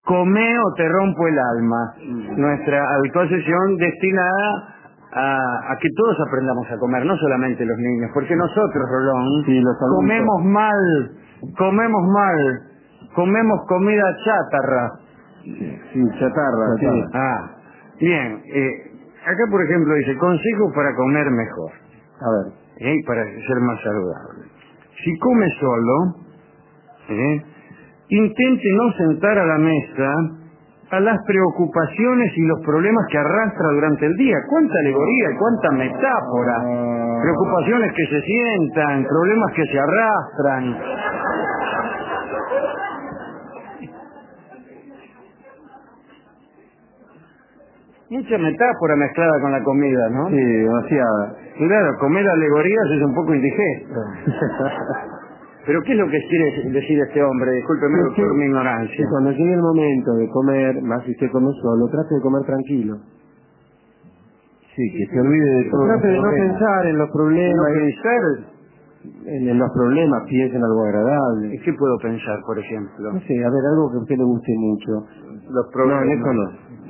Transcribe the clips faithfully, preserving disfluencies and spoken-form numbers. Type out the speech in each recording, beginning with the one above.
Comé o te rompo el alma. Nuestra alcohol-sesión destinada a, a que todos aprendamos a comer, no solamente los niños, porque nosotros, Rolón, sí, los comemos mal, comemos mal, comemos comida chatarra. Sí, sí chatarra, sí. sí. Ah, bien. Eh, acá, por ejemplo, dice, consejos para comer mejor. A ver. ¿Eh? Para ser más saludable. Si come solo, ¿eh? intente no sentar a la mesa a las preocupaciones y los problemas que arrastra durante el día. ¡Cuánta alegoría y cuánta metáfora! Preocupaciones que se sientan, problemas que se arrastran. Mucha metáfora mezclada con la comida, ¿no? Sí, demasiada. Claro, comer alegorías es un poco indigesto. ¿Pero qué es lo que quiere decir este hombre? Discúlpeme, doctor, mi ignorancia. Que cuando llegue el momento de comer, más si usted come solo, trate de comer tranquilo. Sí, que se olvide de todo. Trate de no pensar en los problemas. No pensar... En, en los problemas, piense en algo agradable. ¿Y qué puedo pensar, por ejemplo? No sé, a ver, algo que a usted le guste mucho. Los problemas. No, en eso no.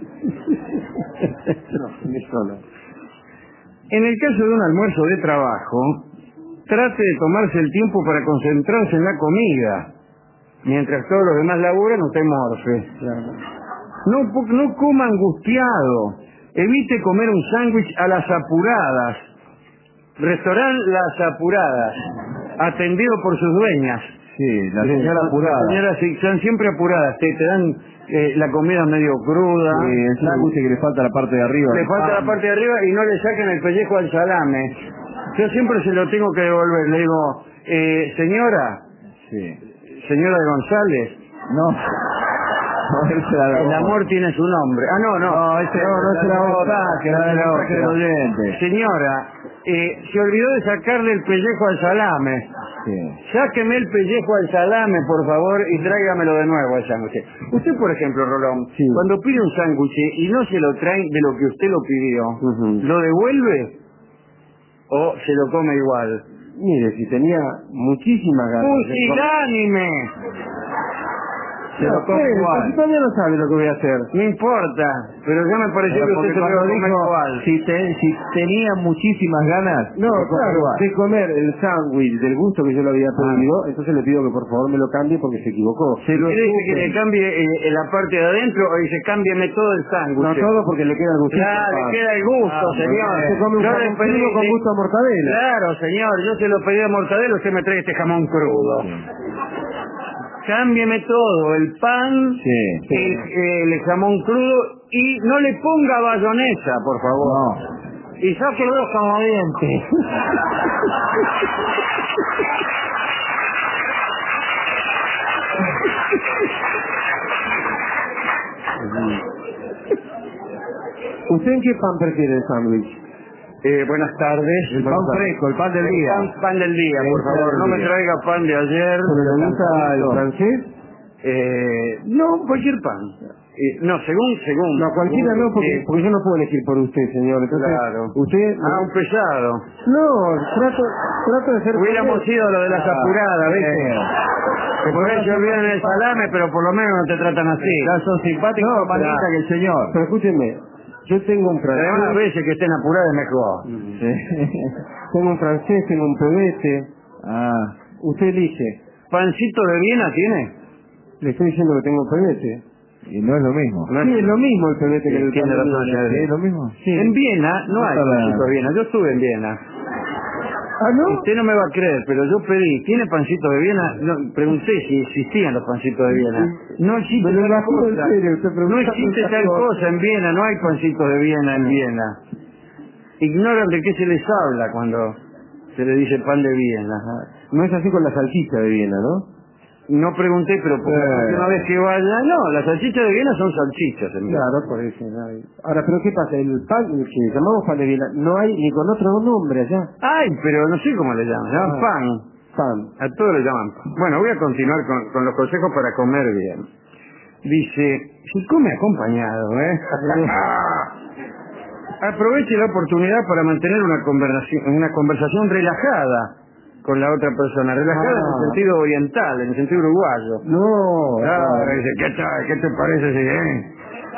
No, en eso no. En el caso de un almuerzo de trabajo, trate de tomarse el tiempo para concentrarse en la comida. Mientras todos los demás laburan, usted morfe. Claro. No, no coma angustiado. Evite comer un sándwich a las apuradas. Restaurante Las Apuradas, atendido por sus dueñas. Sí, la señora apurada. Las señoras sí, son siempre apuradas, te, te dan eh, la comida medio cruda. Sí, el sándwich que le falta la parte de arriba. Le falta ah. la parte de arriba y no le sacan el pellejo al salame. Yo siempre se lo tengo que devolver. Le digo, eh, señora, sí. señora de González. No. El amor tiene su nombre. Ah, no, no. No, ese no, no es la otra, que no es la otra. Señora, eh, se olvidó de sacarle el pellejo al salame. Sí. Sáqueme el pellejo al salame, por favor, y tráigamelo de nuevo al sándwich. Usted, por ejemplo, Rolón, sí. cuando pide un sándwich y no se lo traen de lo que usted lo pidió, uh-huh. ¿lo devuelve o se lo come igual? Mire, si tenía muchísimas ganas... ¡Pusilánime! Se lo come no, igual. Todavía no sabe lo que voy a hacer. No importa, pero ya me pareció que usted se lo iba a comer igual. Si, te, si tenía muchísimas ganas... No, claro, de comer el sándwich del gusto que yo lo había pedido, ah. entonces le pido que por favor me lo cambie porque se equivocó. Se lo ¿Quiere que le cambie eh, la parte de adentro o dice cámbiame todo el sándwich? No todo porque le queda el gusto. Claro, le queda el gusto, ah, señor. Se come un yo jamón pedí, crudo con gusto a mortadela. Claro, señor, yo se lo pedí a mortadela, usted me trae este jamón crudo. Sí. Cámbieme todo, el pan, sí, el, el jamón crudo y no le ponga bayonesa, por favor. No. Y saque los canadienses. ¿Usted en qué pan prefiere el sándwich? Eh, buenas tardes. El pan fresco, el pan del día. El pan, pan del día, por el favor. No me traiga pan de ayer. ¿Pero le gusta el francés? Eh, no, cualquier pan. Eh, no, según, según. No, cualquiera no, porque, eh, porque yo no puedo elegir por usted, señor. Entonces, claro. Usted... Ah, un pesado. No, trato, trato de ser... Hubiéramos ido lo de las apuradas, ¿viste? Eh. Que por ahí se olvidan el salame, pero por lo menos no te tratan así. Ya son simpáticos, no, más linda que el señor. Pero escúcheme, yo tengo un francés... Pero unas veces que estén apuradas es mejor. Sí. Tengo un francés, tengo un pebete. Ah. Usted elige. ¿Pancito de Viena tiene? Le estoy diciendo que tengo un pebete. Y no es lo mismo. No sí, es, es lo mismo el pebete que el tiene razón. ¿Es lo mismo? Sí. En Viena no hay pancito de Viena. Yo estuve en Viena. ¿Ah, no? Usted no me va a creer, pero yo pedí, ¿tiene pancito de Viena? No, pregunté si existían los pancitos de Viena. No existe tal cosa. En serio, usted no existe tal cosa en Viena, no hay pancitos de Viena en Viena. Ignoran de qué se les habla cuando se le dice pan de Viena. No es así con la salchicha de Viena, ¿no? No pregunté, pero por eh. una vez que vaya, no, las salchichas de Viena son salchichas en Viena. Claro, por eso. Ahora, pero ¿qué pasa? El pan, el que llamamos pan de Viena, no hay ni con otro nombre allá. Ay, pero no sé cómo le llaman, llaman ah, pan. Pan. A todos le llaman pan. Bueno, voy a continuar con, con los consejos para comer bien. Dice, si come acompañado, ¿eh? Aproveche la oportunidad para mantener una conversación, una conversación relajada con la otra persona, relajada ah. en el sentido oriental, en el sentido uruguayo. No, claro, dice, ¿qué te, ¿qué te parece si eh?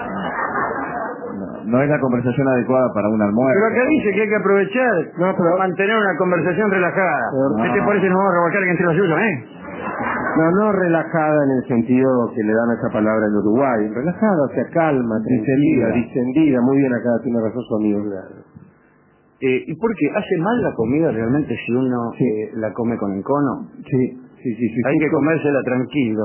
no, no es la conversación adecuada para un almuerzo. Pero acá dice que hay que aprovechar no, pero... mantener una conversación relajada. No. ¿Qué te parece si nos vamos a revolcar que entre los suyos, eh? No, no relajada en el sentido que le dan a esa palabra en Uruguay. Relajada, o sea, calma, distendida, distendida. Muy bien acá, tiene razón su amigo. Eh, ¿Y por qué? ¿Hace mal la comida realmente si uno sí. eh, la come con encono? Sí, sí, sí. sí Hay sí, que sí. comérsela tranquilo.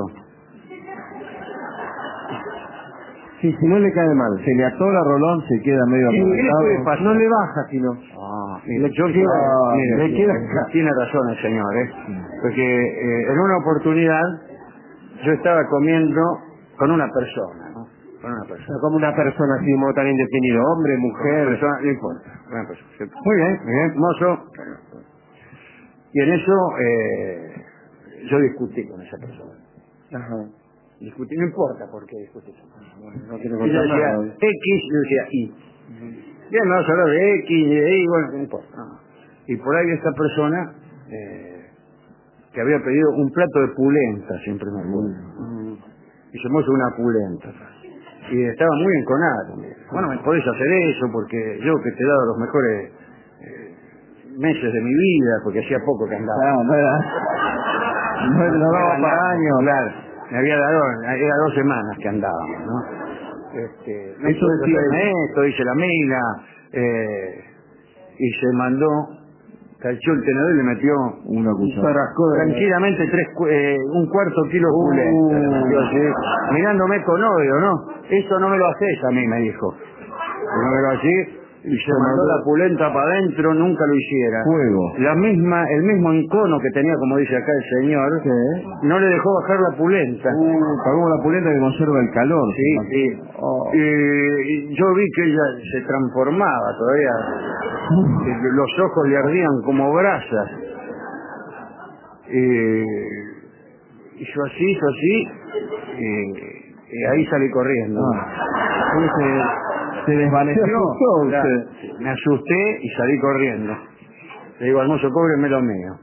Sí, si no le cae mal. Se le atora Rolón, se queda medio sí, apretado. No le baja, sino... Ah, mire, le, queda, ah, mire, le queda... Tiene razón el señor, ¿eh? Porque eh, en una oportunidad yo estaba comiendo con una persona, ¿no? Con una persona. Como una persona así, modo tan indefinido, hombre, mujer... Persona, no importa. Una persona. Muy bien, muy bien, mozo. Y en eso eh, yo discutí con esa persona. Ajá. Discutí, no importa por qué discutí. Bueno, no quiero y yo contar decía nada. X, yo decía Y. Uh-huh. Bien, vamos a hablar de X, de Y, bueno, no importa. No. Y por ahí esta persona eh, que había pedido un plato de pulenta, siempre me acuerdo. Uh-huh. Y se mozo una pulenta. Y estaba muy enconada conmigo. Bueno, me podés hacer eso porque yo que te he dado los mejores eh, meses de mi vida, porque hacía poco que andaba. No, no era... No, no daba para años. Claro. Me había dado, era dos semanas que andábamos, ¿no? Este, me hizo decirme esto, hice la mina, eh, y se mandó, cachó el tenedor y le metió una cuchara. Tranquilamente tres, eh, un cuarto kilo de pulenta. Uh, mirándome con odio, ¿no? Eso no me lo haces a mí, me dijo. No me lo hacés. Y se mandó la pulenta para adentro, nunca lo hiciera. Fuego. La misma, el mismo encono que tenía, como dice acá el señor, ¿qué? No le dejó bajar la pulenta. Uh, pagó la pulenta que conserva el calor. Sí, sí. Oh. Y, y yo vi que ella se transformaba todavía. Los ojos le ardían como brasas. Y hizo así, hizo así, y, y ahí salí corriendo. Ah. Se desvaneció. Se asustó, me asusté y salí corriendo. Le digo al mozo, cóbreme lo mío.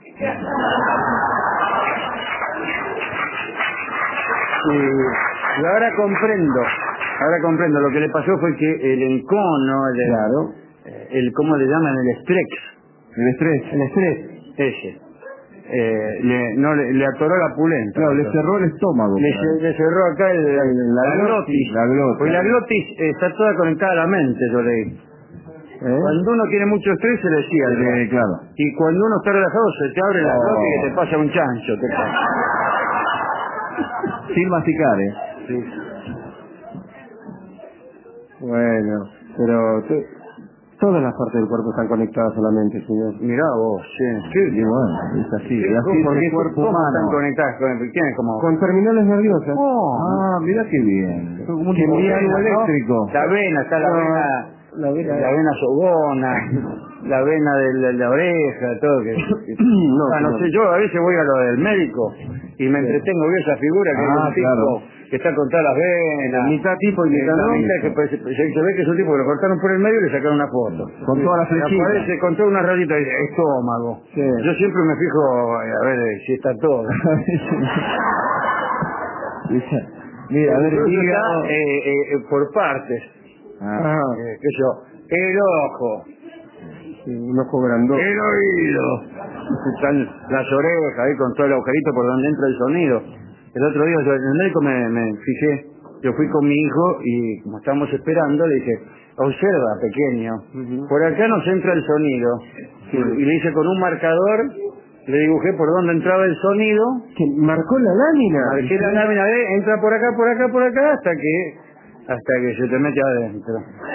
Y, y ahora comprendo, ahora comprendo. Lo que le pasó fue que el encono, el, claro. el ¿cómo le llaman? El estrés. El estrés. El estrés, ese. Eh, le, no, le, le atoró la pulenta. Claro, le cerró el estómago. Le, se, le cerró acá el, el, la, la glotis. La glotis. Porque la glotis eh, está toda conectada a la mente, yo leí. ¿Eh? Cuando uno tiene mucho estrés se le cierra. Eh, claro. Y cuando uno está relajado se te abre la oh. glotis y te pasa un chancho. Te pasa. Sin masticar, ¿eh? Sí. Bueno, pero... Te... Todas las partes del cuerpo están conectadas solamente, señor. Mirá vos, sí. Sí, y bueno, es así. Es así porque el cuerpo ¿cómo humano. están conectadas? ¿Con, ¿Quién es como? Con terminales nerviosas. Oh. Ah, mira qué bien. Como un envía algo eléctrico. La vena, está la no, vena, la vena, la vena sobona, la vena de la, la oreja, todo que... no, ah, no, no sé, yo a veces voy a lo del médico y me sí. entretengo, veo esa figura que ah, es un tipo... Claro. Que está con todas las venas, mitad tipo y mitad no. Que pues, se, se ve que es un tipo que lo cortaron por el medio y le sacaron una foto. Con todas las flechitas. Aparece con toda una rayita de estómago. Sí. Yo siempre me fijo a ver si está todo. Mira, a ver, diga... Está, eh, eh, por partes. Ah. Eh, ¿Qué yo? El ojo. Sí, un ojo grandote. El oído. Están las orejas ahí con todo el agujerito por donde entra el sonido. El otro día yo, el médico me, me fijé, yo fui con mi hijo y como estábamos esperando le dije, observa pequeño, uh-huh. por acá nos entra el sonido. Sí. Y le hice con un marcador, le dibujé por dónde entraba el sonido. ¿Que marcó la lámina? Marqué la lámina de entra por acá, por acá, por acá, hasta que hasta que se te mete adentro.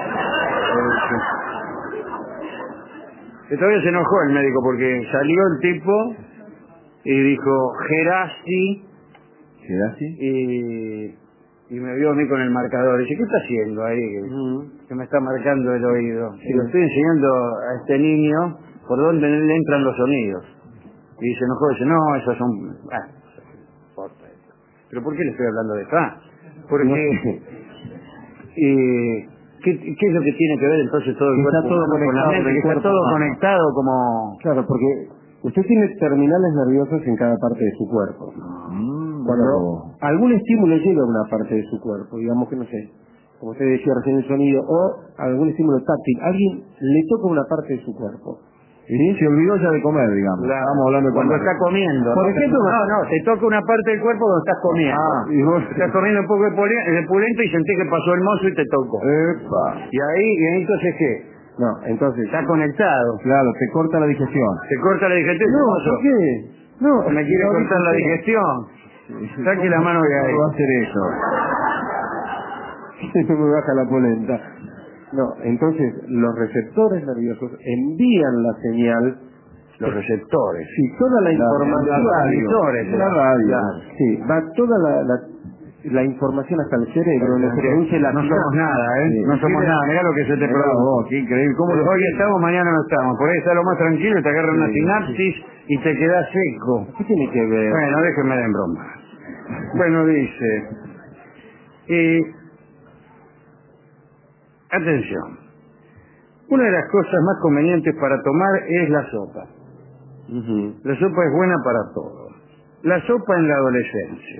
Y todavía se enojó el médico porque salió el tipo y dijo, Gerasi. ¿Será así? Y, y me vio a mí con el marcador. Y dice, ¿qué está haciendo ahí? Uh-huh. Que me está marcando el oído. Sí. Y lo estoy enseñando a este niño por dónde le entran los sonidos. Y se enojó y dice, no, esos son... Ah, ¿pero por qué le estoy hablando de esto? Ah, porque... y, ¿qué, ¿Qué es lo que tiene que ver entonces todo el está cuerpo todo con la mente? Que está todo humano. conectado como... Claro, porque... Usted tiene terminales nerviosos en cada parte de su cuerpo. Mm, Cuando pero... algún estímulo llega a una parte de su cuerpo, digamos que no sé, como usted decía recién el sonido, o algún estímulo táctil, alguien le toca una parte de su cuerpo. ¿Sí? Se olvidó ya de comer, digamos. Claro. Estamos hablando de cuando comer. está comiendo. Por ejemplo, no, no, te toca una parte del cuerpo cuando estás comiendo. Ah, y vos... Estás comiendo un poco de pule- de pulento y sentís que pasó el mozo y te tocó. Epa. Y ahí, y ahí entonces, ¿qué? No, entonces... Está conectado. Claro, te corta la digestión. Se corta la digestión. No, mozo. ¿por qué? No, Me quiere no, cortar la no, digestión. Saque la mano de ahí. ¿Cómo va a hacer eso? no me baja la polenta. No, entonces los receptores nerviosos envían la señal. Los receptores. Sí, toda la, La- información. la radio. Transmisores, La radio. Claro, sí, va toda la, la, la información hasta el cerebro, donde se produce la No somos sinapsis. nada, ¿eh? Sí. No somos Mira- nada. Mirá lo que se te Mirá produce. vos, qué increíble. ¿Cómo lo Hoy estamos, mañana no estamos. Por ahí está lo más tranquilo, te agarra una Sí, sinapsis y te quedas seco. ¿Qué tiene que ver? Bueno, déjenme de broma. Bueno, dice... Eh, atención. Una de las cosas más convenientes para tomar es la sopa. Ujú. La sopa es buena para todo. La sopa en la adolescencia.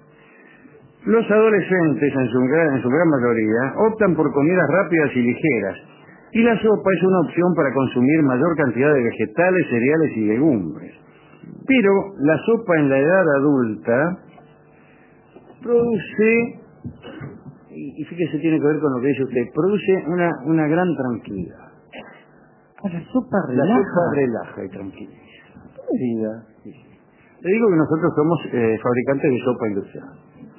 Los adolescentes, en su gran, en su gran mayoría, optan por comidas rápidas y ligeras. Y la sopa es una opción para consumir mayor cantidad de vegetales, cereales y legumbres. Pero la sopa en la edad adulta produce, y, y fíjese, tiene que ver con lo que dice usted, produce una, una gran tranquilidad. Ah, la sopa La relaja. sopa relaja y tranquiliza. ¿Qué diga? Le digo que nosotros somos eh, fabricantes de sopa industrial.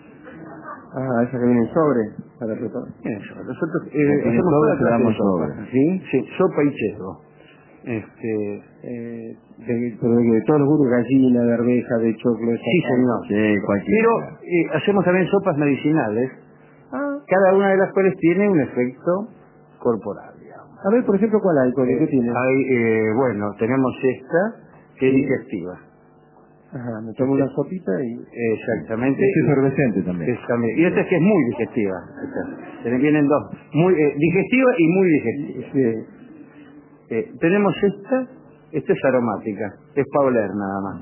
Ah, esa que viene en sobre para preparar. Eso, nosotros eh, Tiene hacemos sobre, toda se clase damos de sopa. sobre. ¿Sí? Sí, sopa y cheto. Este, Eh, de, pero de, de todos los grupos, gallina, de arveja, de choclo, de sí, señor. Sí, cualquiera. Pero eh, hacemos también sopas medicinales, Ah, cada una de las cuales tiene un efecto corporal, digamos. a ver, por ejemplo, ¿cuál hay? ¿Cuál, Eh, ¿Qué tiene? hay, eh, bueno, tenemos esta, que es Sí. digestiva. Ajá, me tomo una sopita y... Exactamente. Es efervescente también. Es también. Y esta es que es muy digestiva. Esta. Tiene- Vienen dos. Muy eh, digestiva y muy digestiva. Sí. Eh, tenemos esta. Esta es aromática. Es para oler nada más.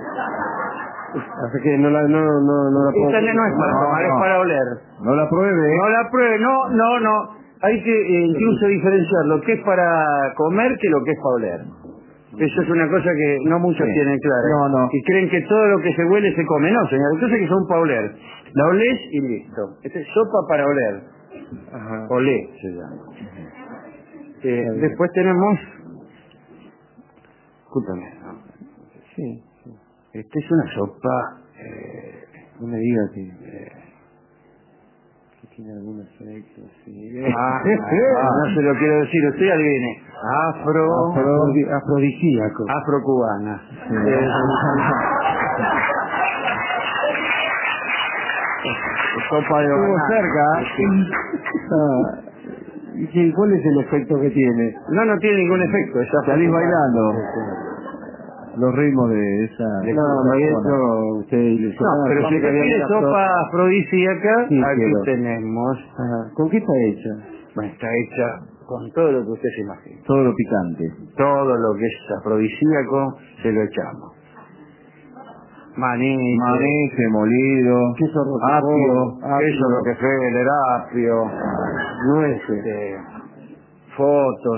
Así que no la, no, no, no la puedo... Esta no es para No, tomar, no. es para oler. No la pruebe. No la pruebe. No, no, no. Hay que eh, incluso diferenciar lo que es para comer que lo que es para oler. Eso es una cosa que no muchos Sí. tienen clara. No, no. Y creen que todo lo que se huele se come. No, señor. Entonces que son para oler. La olés y listo. Esta es sopa para oler. Ajá. Olé se llama. Eh, después tenemos... Escúchame. ¿no? Sí. Esta es una sopa... Eh, no me diga que... Eh, Que tiene algún efecto, sí. ah, ah, no se lo quiero decir. Usted adivine. Afro... Afro- afrodisíaco. Afrocubana. Sí. Eh, sopa de Estuvo banana. cerca. Ah, ¿y qué- cuál es el efecto que tiene? No, no tiene ningún efecto. Es Salís afrocubana. bailando. Los ritmos de esa... No, no, eso usted ilusionó. No, pero si usted quiere sopa afrodisíaca, Sí, aquí quiero. tenemos... Ajá. ¿Con qué está hecha? Bueno, está hecha con todo lo que usted se imagina. Todo lo picante. Todo lo que es afrodisíaco se lo echamos. Maní, Maní, molido, Queso apio, roquefort, queso Rockefeller, apio, nueces. este, fotos.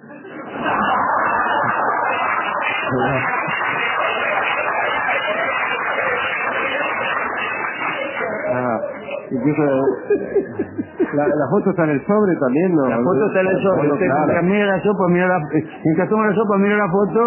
Ah, incluso la, la foto está en el sobre también, ¿no? La foto está en el sobre. Usted Claro. mientras mira la sopa, mira la... Mientras toma la sopa, mira la foto.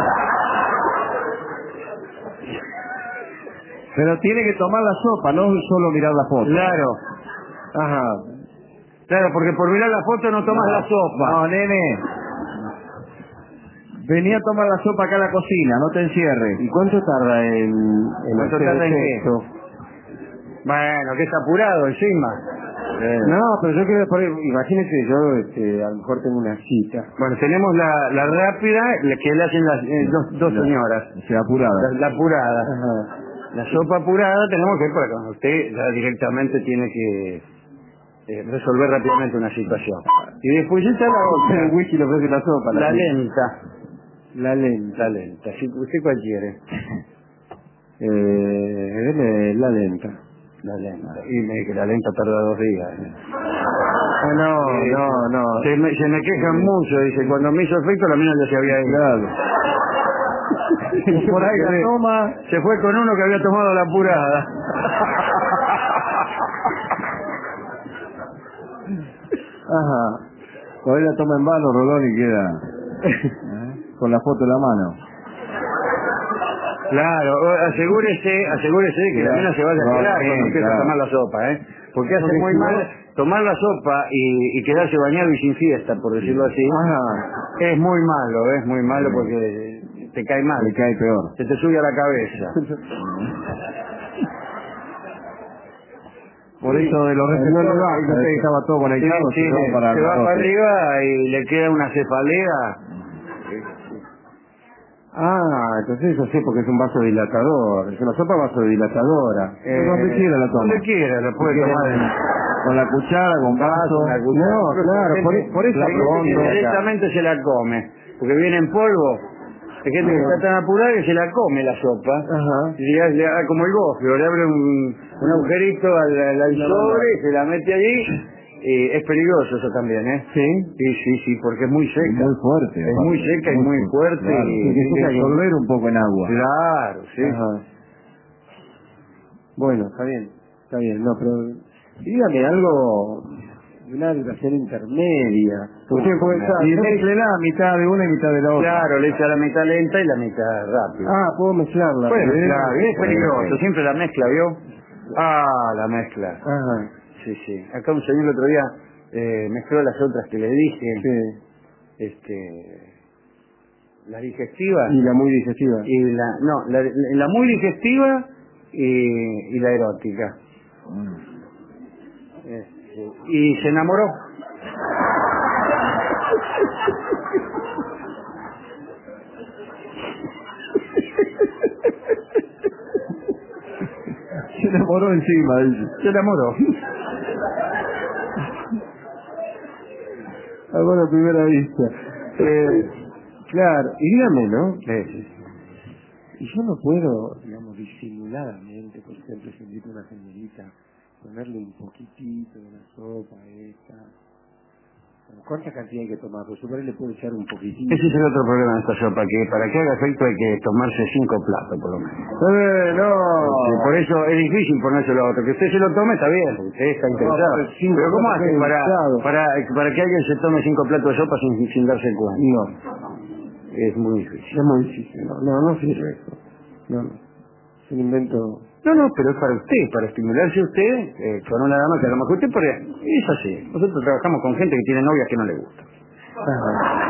Pero tiene que tomar la sopa, no solo mirar la foto. Claro. Ajá. Claro, porque por mirar la foto no tomas la sopa. No, nene. Vení a tomar la sopa acá a la cocina, no te encierres. ¿Y cuánto tarda en, en ¿Cuánto hacer tarda en qué? efecto? Bueno, que es apurado encima. Eh, No, pero yo quiero poner, imagínese, yo este, a lo mejor tengo una cita. Bueno, tenemos la, la rápida, la que le hacen las eh, dos, dos La- señoras. o sea, apurada. La, la apurada. Ajá. La sopa apurada tenemos que ir para cuando usted ya directamente tiene que eh, resolver rápidamente una situación. Y después está la El otra, whisky le ofrece la sopa. la cita. lenta. La lenta. La lenta. Si, ¿usted cuál quiere? Eh, deme la lenta. La lenta. Y me dice que la lenta tarda dos días. ¿eh? Ah, no, Eh, no, no. Se me, se me quejan mucho, dice, cuando me hizo efecto la mina ya se había ido. Claro. Por ahí la toma, se fue con uno que había tomado la apurada. Ajá. Cuando él la toma en vano, Rolón, y queda ¿eh? con la foto en la mano. Claro, asegúrese, asegúrese que la mina se vaya a quedar cuando empieza a tomar la sopa, ¿eh? Porque hace muy mal tomar la sopa y, y quedarse bañado y sin fiesta, por decirlo así. Ajá. Es muy malo, es muy malo porque te cae mal. Te cae peor. Se te sube a la cabeza. Por eso de los receptores baja, estaba todo conectado. Sí, sí, se va para, se va para arriba y le queda una cefalea. Ah, entonces eso sí, porque es un vasodilatador. Es una sopa vasodilatadora. Eh, donde quiera la toma. Donde quiera, la puede tomar. En... Con la cuchara, con vaso. Con la cuchara. No, claro, por, por eso la pronto. Directamente se la come. Porque viene en polvo. Hay gente que está tan apurada que se la come la sopa. Ajá. Y le, le, como el gofio, le abre un, un agujerito al, al, al sobre, se la mete allí. Y es peligroso eso también, ¿eh? Sí. Sí, sí, sí, porque es muy seca. Muy fuerte. Es muy seca y muy fuerte. Claro, y tiene que absorber un poco en agua. Claro, sí. Ajá. Bueno, está bien, está bien. No, pero dígame algo de una duración intermedia. Usted puede estar. Y mezclela mitad de una y mitad de la otra. Claro, le echa la mitad lenta y la mitad rápida. Ah, puedo mezclarla. Puede ¿Sí? mezclar, es peligroso. Siempre la mezcla, ¿vio? Ah, la mezcla. Ajá. Sí, sí. Acá un señor el otro día eh, mezcló las otras que le dije. Sí. Este, la digestiva. Y la muy digestiva. Y la, no, la, la muy digestiva y, y la erótica. Mm. Este, y se enamoró. Se enamoró encima, dice. Se enamoró. Amor a primera vista. Eh, claro, y dígame, ¿no? Sí, sí. Y yo no puedo, digamos, disimuladamente, por ejemplo, si invito a una señorita, ponerle un poquitito de la sopa esta. ¿Cuánta cantidad hay que tomar? Pues yo por ahí le puedo echar un poquitito. Ese es el otro problema de esta sopa, que para que haga efecto hay que tomarse cinco platos, por lo menos. Eh, no. Sí, por eso es difícil ponérselo a otro. Que usted se lo tome está bien, porque usted está interesado. No, pero, pero ¿cómo hace para, interesado. para, para que alguien se tome cinco platos de sopa sin, sin darse cuenta? No. Es muy difícil. Es muy difícil. No, no, no sirve eso. No, no. Es un invento. No, no, pero es para usted, para estimularse usted eh, con una dama que a lo mejor usted por es así. Nosotros trabajamos con gente que tiene novias que no le gustan. Ajá.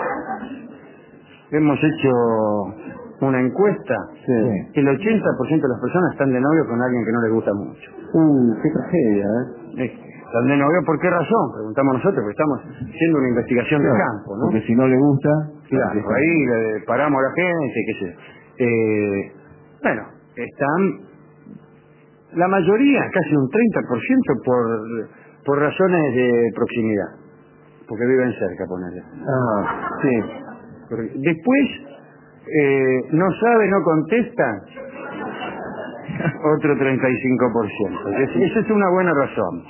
Hemos hecho una encuesta. Sí. El ochenta por ciento de las personas están de novio con alguien que no les gusta mucho. Uh, qué tragedia, ¿eh? Eh, ¿Están de novio por qué razón? Preguntamos nosotros, porque estamos haciendo una investigación Claro, de campo, ¿no? Porque si no le gusta... Claro, ahí le paramos a la gente, qué sé yo. Eh, bueno, están... La mayoría, casi un treinta por ciento, por, por razones de proximidad. Porque viven cerca, ponerle. Ah, sí. Porque después, eh, no sabe, no contesta, otro treinta y cinco por ciento. Esa es una buena razón.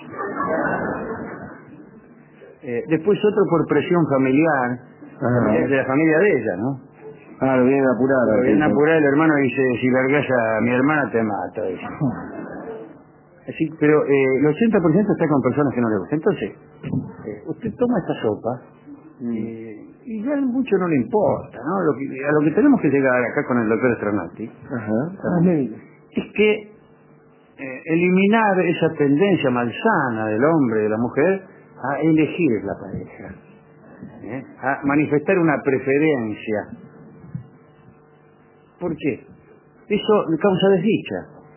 Eh, después otro por presión familiar, Ajá. de la familia de ella, ¿no? Ah, lo vienen apurado. Lo vienen apurado, el hermano dice, si largas a mi hermana te mato. Dice. Así, pero eh, el ochenta por ciento está con personas que no le gustan. Entonces, eh, usted toma esta sopa eh, y ya mucho no le importa, ¿no? Lo que, a lo que tenemos que llegar acá con el doctor Stronati Ajá. es que eh, eliminar esa tendencia malsana del hombre y de la mujer a elegir la pareja, ¿eh? A manifestar una preferencia. ¿Por qué? Eso causa desdicha.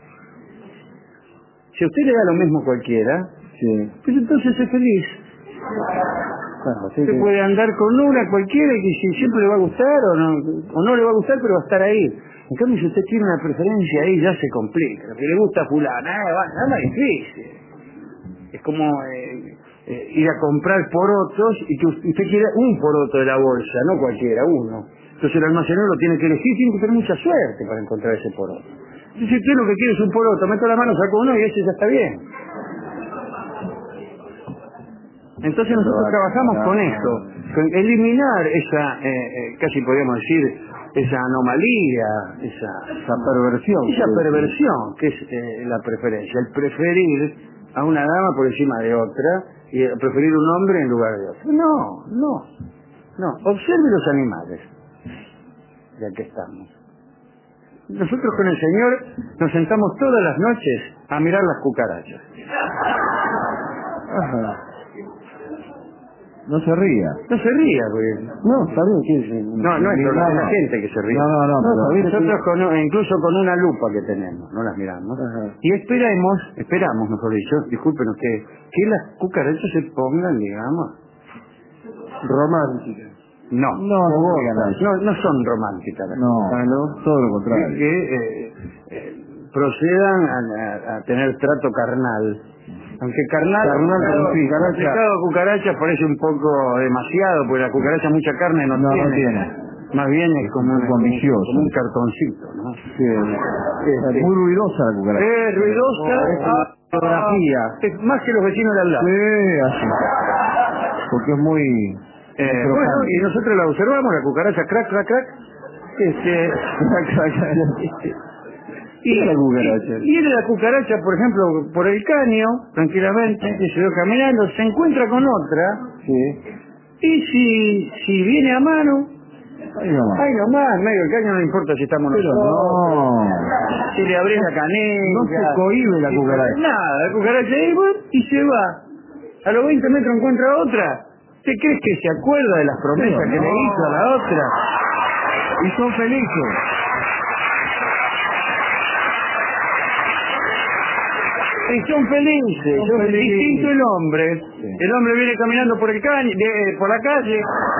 Si a usted le da lo mismo a cualquiera, Sí. pues entonces es feliz. Claro, sí, Usted sí. puede andar con una cualquiera y si siempre le va a gustar o no, o no le va a gustar, pero va a estar ahí. En cambio, si usted tiene una preferencia ahí, ya se complica. Lo que le gusta a fulana, nada, nada más difícil. Es como eh, eh, ir a comprar porotos y que usted quiera un poroto de la bolsa, no cualquiera, uno. Entonces el almacenero lo tiene que elegir, tiene que tener mucha suerte para encontrar ese poroto. Entonces usted lo que quiere es un poroto, meto la mano, saco uno y ese ya está bien. Entonces nosotros trabajamos con esto, con eliminar esa, eh, eh, casi podríamos decir, esa anomalía, esa, esa perversión. Esa perversión que es eh, la preferencia, el preferir a una dama por encima de otra y preferir un hombre en lugar de otro. No, no, no. Observe los animales, ya que estamos. Nosotros con el Señor nos sentamos todas las noches a mirar las cucarachas. Ajá. No se ría. No se ría, güey. No, está bien, ¿qué es? No, no es no, la no. gente que se ríe. No, no, no. No, pero- nosotros con, incluso con una lupa que tenemos, no las miramos. Ajá. Y esperamos, esperamos, mejor dicho, disculpen ustedes, que las cucarachas se pongan, digamos, Romántica. no, No, no digan eso. no, no son románticas. las No, cucarachas, no, todo lo que, contrario. que, eh, eh, procedan a, a- a tener trato carnal. Aunque carnal, Carnal, aplicado- sí, cucaracha. aplicado a cucarachas parece un poco demasiado, porque la cucaracha mucha carne no, No, no tiene. tiene. Más bien es como, un una- poco ambicioso. como un cartoncito, ¿no? Sí. Este, Es muy ruidosa la cucaracha. es ruidosa, Es una ah, fotografía. es más que los vecinos de al lado. Sí, así. Porque es muy... Eh, crocante. bueno, y nosotros la observamos, la cucaracha, crack, crack, crack. Este, y, ¿Qué es la cucaracha? y viene la cucaracha, por ejemplo, por el caño, tranquilamente, que se va caminando, se encuentra con otra, Sí. y si, si viene a mano, Ahí nomás. ay nomás, medio el caño no importa si estamos Pero nosotros, no. si le abrís la canilla. No se cohíbe la Sí, cucaracha. Nada, la cucaracha ahí va y se va. A los veinte metros encuentra otra. ¿Usted cree que se acuerda de las promesas Pero que le no. hizo a la otra? Y son felices. Y son felices. Son Son felices. distinto el hombre. Sí. El hombre viene caminando por el caño, de- por la calle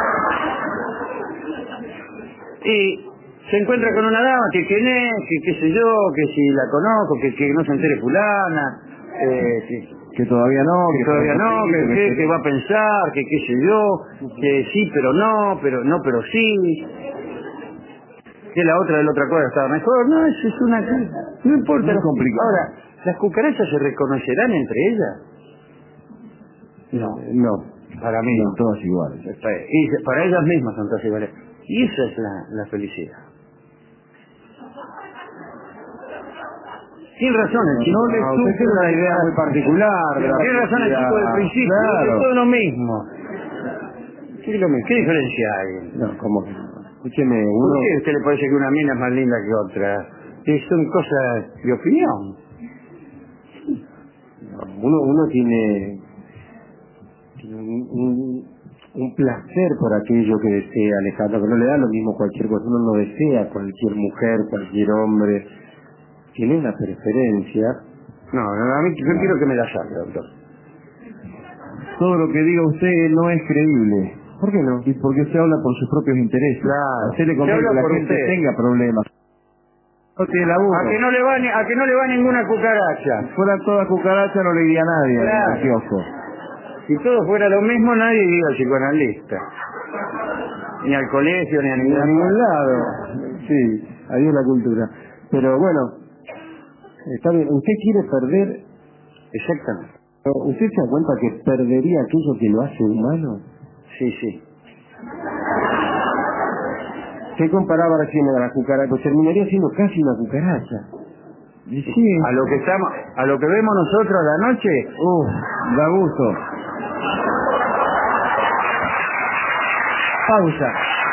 y se encuentra con una dama que quién es, que qué sé yo, que si la conozco, que, que no se entere fulana, eh, que, Que todavía no. que todavía no, que, que, que- que va a pensar, que qué sé yo, que sí pero no, pero no pero sí, que la otra de la otra cuadra estaba mejor. No, eso es una cosa, no importa. Muy complicado. Ahora, ¿las cucarachas se reconocerán entre ellas? No, No. para mí no. Son todas iguales. Y para ellas mismas son todas iguales. Y esa es la, la felicidad. Tiene razón el chico. No le Ah, usted surge tiene una una idea muy particular de la Tiene razón el chico del principio. Claro. Es todo lo mismo. ¿Qué, es lo mismo? ¿Qué diferencia hay? No, ¿cómo que no? Escúcheme, ¿Por uno... qué a usted le parece que una mina es más linda que otra? Que son cosas de opinión. Uno, uno tiene, tiene un, un, un placer por aquello que desea, Alejandro, que no le da lo mismo cualquier cosa. Uno no desea cualquier mujer, cualquier hombre. Tiene una preferencia. No, no, a mí yo quiero que me la saque, doctor. Todo lo que diga usted no es creíble. ¿Por qué no? Y porque usted habla por sus propios intereses. Claro. A usted le Se conviene habla que la por gente usted. tenga problemas. No tiene laburo. A que no le va, ni- a que no le va ninguna cucaracha. Si fuera toda cucaracha no le iría a nadie Claro. al kiosco. Si todo fuera lo mismo, nadie iría al psicoanalista. Ni al colegio, ni a Ni ningún a ningún lado. Sí, adiós la cultura. Pero bueno, está bien. ¿Usted quiere perder? Exactamente. ¿Usted se da cuenta que perdería aquello que lo hace humano? Sí, sí. ¿Qué comparaba recién a la cucaracha? Pues terminaría siendo casi una cucaracha. Y sí. A lo que estamos, a lo que vemos nosotros a la noche, Uf, da gusto. Pausa.